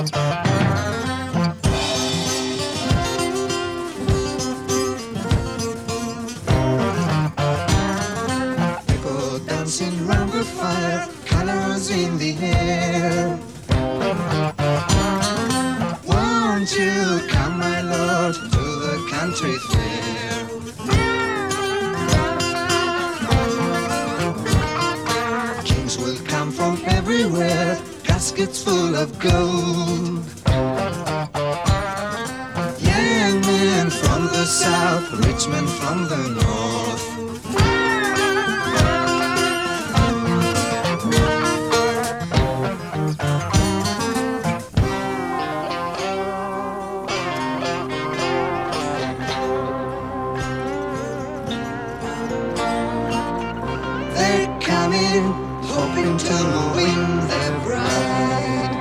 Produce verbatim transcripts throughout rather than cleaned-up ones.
People dancing round the fire, colors in the air. Won't you come, my lord, to the country fair? Kings will come from everywhere, caskets full of gold. Young men from the south, rich men from the north. They're coming, hoping to win their bride.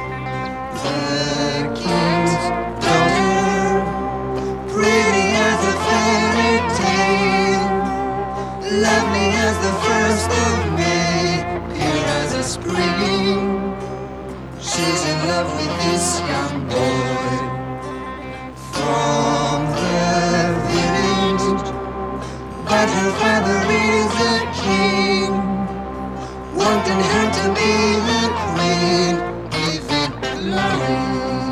The king's daughter, pretty as a fairy tale, lovely as the first of May, pure as a spring. She's in love with this young boy from the village, but her father is a king, wanting her to be the queen, giving glory.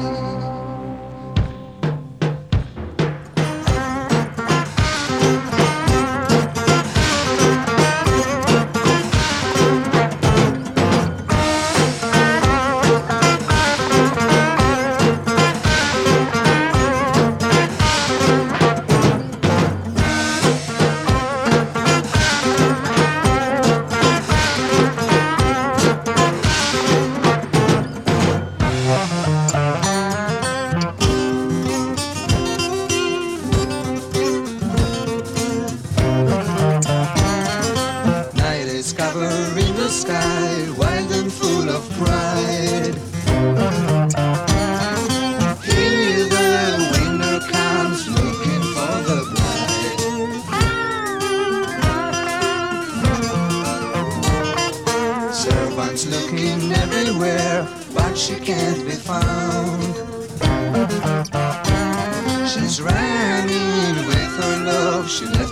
Night is covering the sky, wild and full of pride. Here the winter comes, looking for the bride. Servants looking everywhere, but she can't be found. She's running with her love, she